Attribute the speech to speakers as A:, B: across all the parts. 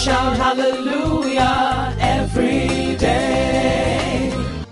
A: shout hallelujah every day.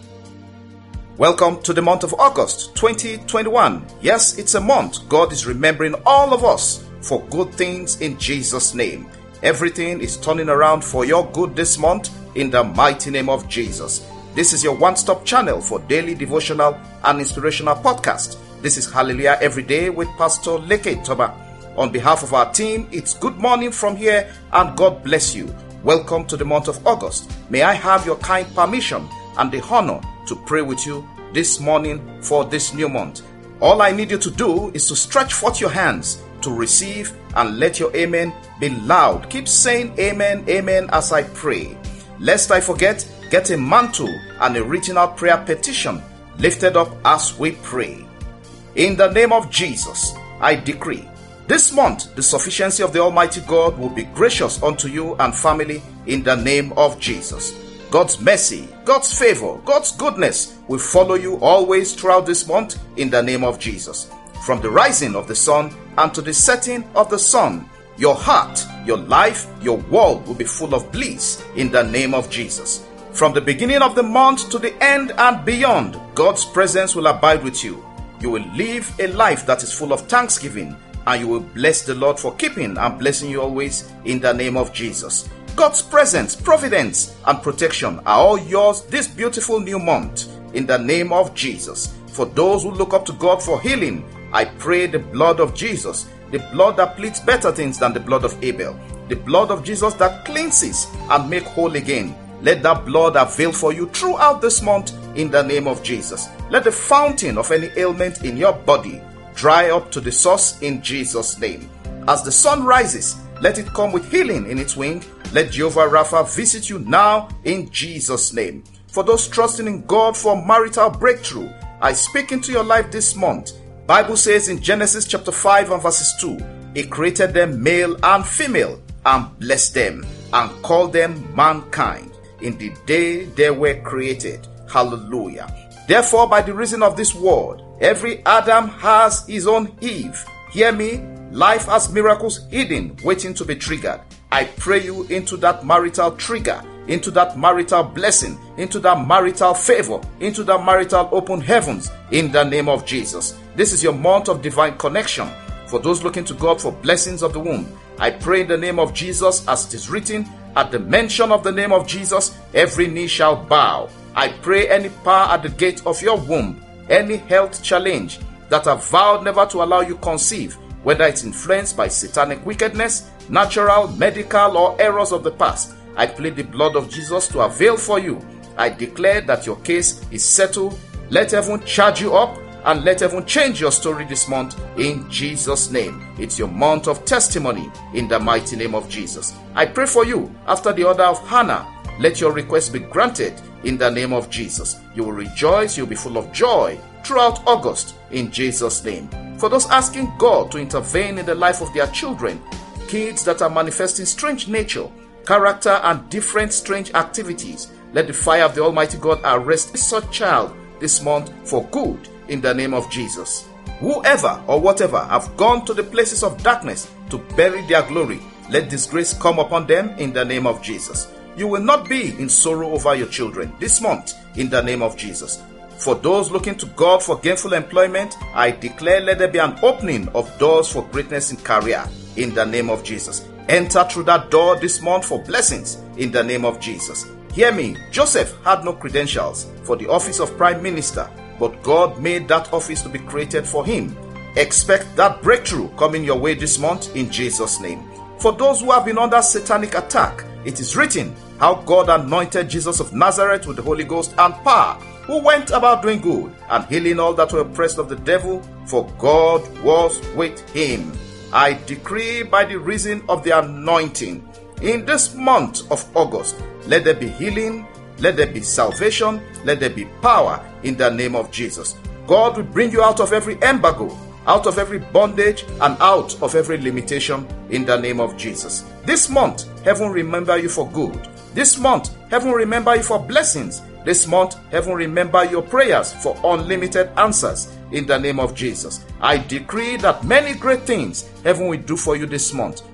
B: Welcome to the month of August 2021. Yes, it's a month God is remembering all of us for good things in Jesus' name. Everything is turning around for your good this month in the mighty name of Jesus. This is your one-stop channel for daily devotional and inspirational podcast. This is Hallelujah Every Day with Pastor Leke Toba. On behalf of our team, it's good morning from here and God bless you. Welcome to the month of August. May I have your kind permission and the honor to pray with you this morning for this new month. All I need you to do is to stretch forth your hands to receive and let your amen be loud. Keep saying amen, amen as I pray. Lest I forget, get a mantle and a written out prayer petition lifted up as we pray. In the name of Jesus, I decree, this month the sufficiency of the Almighty God will be gracious unto you and family in the name of Jesus. God's mercy, God's favor, God's goodness will follow you always throughout this month in the name of Jesus. From the rising of the sun and to the setting of the sun, your heart, your life, your world will be full of bliss in the name of Jesus. From the beginning of the month to the end and beyond, God's presence will abide with you. You will live a life that is full of thanksgiving, and you will bless the Lord for keeping and blessing you always in the name of Jesus. God's presence, providence, and protection are all yours this beautiful new month in the name of Jesus. For those who look up to God for healing, I pray the blood of Jesus, the blood that pleads better things than the blood of Abel, the blood of Jesus that cleanses and makes whole again. Let that blood avail for you throughout this month in the name of Jesus. Let the fountain of any ailment in your body dry up to the source in Jesus' name. As the sun rises, let it come with healing in its wing. Let Jehovah Rapha visit you now in Jesus' name. For those trusting in God for marital breakthrough, I speak into your life this month. Bible says in Genesis chapter 5 and verses 2, He created them male and female and blessed them and called them mankind in the day they were created. Hallelujah. Therefore, by the reason of this word, every Adam has his own Eve. Hear me, life has miracles hidden, waiting to be triggered. I pray you into that marital trigger, into that marital blessing, into that marital favor, into that marital open heavens in the name of Jesus. This is your month of divine connection. For those looking to God for blessings of the womb, I pray in the name of Jesus, as it is written, at the mention of the name of Jesus, every knee shall bow. I pray any power at the gate of your womb, any health challenge that have vowed never to allow you conceive, whether it's influenced by satanic wickedness, natural, medical, or errors of the past, I plead the blood of Jesus to avail for you. I declare that your case is settled. Let heaven charge you up and let heaven change your story this month in Jesus' name. It's your month of testimony in the mighty name of Jesus. I pray for you after the order of Hannah. Let your request be granted in the name of Jesus. You will rejoice, you'll be full of joy throughout August in Jesus' name. For those asking God to intervene in the life of their children, kids that are manifesting strange nature, character, and different strange activities, let the fire of the Almighty God arrest such child this month for good in the name of Jesus. Whoever or whatever have gone to the places of darkness to bury their glory, let disgrace come upon them in the name of Jesus. You will not be in sorrow over your children this month in the name of Jesus. For those looking to God for gainful employment, I declare let there be an opening of doors for greatness in career in the name of Jesus. Enter through that door this month for blessings in the name of Jesus. Hear me, Joseph had no credentials for the office of Prime Minister, but God made that office to be created for him. Expect that breakthrough coming your way this month in Jesus' name. For those who have been under satanic attack, it is written how God anointed Jesus of Nazareth with the Holy Ghost and power, who went about doing good and healing all that were oppressed of the devil, for God was with him. I decree by the reason of the anointing, in this month of August, let there be healing, let there be salvation, let there be power in the name of Jesus. God will bring you out of every embargo, out of every bondage, and out of every limitation in the name of Jesus. This month, heaven remember you for good. This month, heaven remember you for blessings. This month, heaven remember your prayers for unlimited answers in the name of Jesus. I decree that many great things heaven will do for you this month.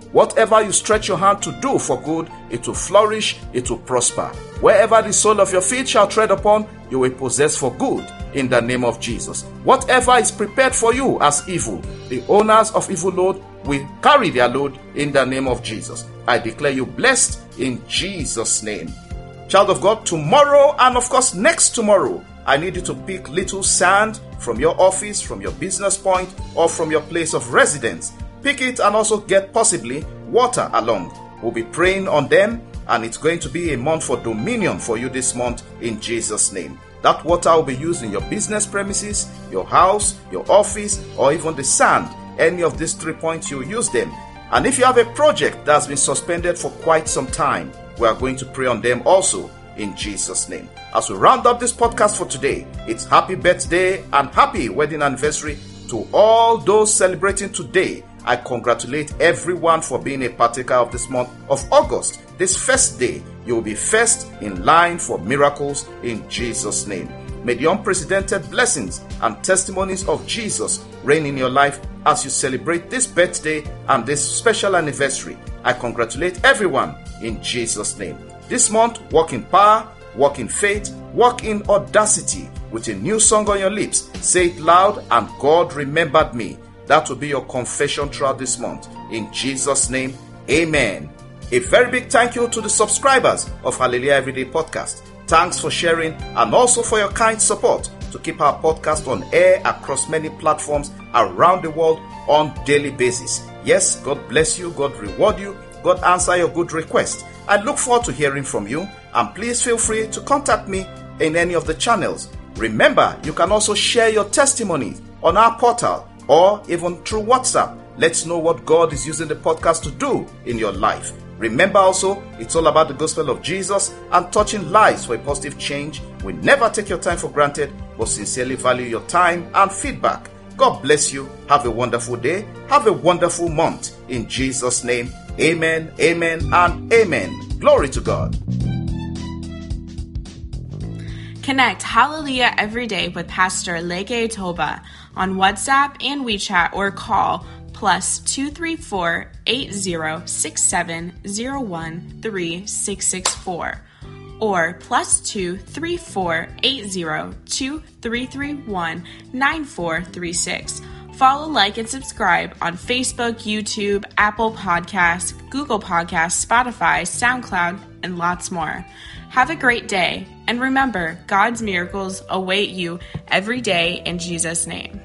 B: Whatever you stretch your hand to do for good, it will flourish, it will prosper. Wherever the sole of your feet shall tread upon, you will possess for good in the name of Jesus. Whatever is prepared for you as evil, the owners of evil load will carry their load in the name of Jesus. I declare you blessed in Jesus' name. Child of God, tomorrow and of course next tomorrow, I need you to pick little sand from your office, from your business point, or from your place of residence. Pick it and also get possibly water along. We'll be praying on them, and it's going to be a month for dominion for you this month in Jesus' name. That water will be used in your business premises, your house, your office, or even the sand. Any of these 3 points, you use them. And if you have a project that's been suspended for quite some time, we are going to pray on them also in Jesus' name. As we round up this podcast for today, it's happy birthday and happy wedding anniversary to all those celebrating today. I congratulate everyone for being a partaker of this month of August. This first day, you will be first in line for miracles in Jesus' name. May the unprecedented blessings and testimonies of Jesus reign in your life as you celebrate this birthday and this special anniversary. I congratulate everyone in Jesus' name. This month, walk in power, walk in faith, walk in audacity with a new song on your lips. Say it loud, and God remembered me. That will be your confession throughout this month. In Jesus' name, amen. A very big thank you to the subscribers of Hallelujah Everyday Podcast. Thanks for sharing and also for your kind support to keep our podcast on air across many platforms around the world on daily basis. Yes, God bless you, God reward you, God answer your good request. I look forward to hearing from you, and please feel free to contact me in any of the channels. Remember, you can also share your testimonies on our portal or even through WhatsApp. Let's know what God is using the podcast to do in your life. Remember also, it's all about the gospel of Jesus and touching lives for a positive change. We never take your time for granted, but sincerely value your time and feedback. God bless you. Have a wonderful day. Have a wonderful month. In Jesus' name, amen, amen, and amen. Glory to God.
C: Connect Hallelujah every day with Pastor Leke Toba on WhatsApp and WeChat, or call +234 8067013664 or +234 8023319436. Follow, like, and subscribe on Facebook, YouTube, Apple Podcasts, Google Podcasts, Spotify, SoundCloud, and lots more. Have a great day, and remember, God's miracles await you every day in Jesus' name.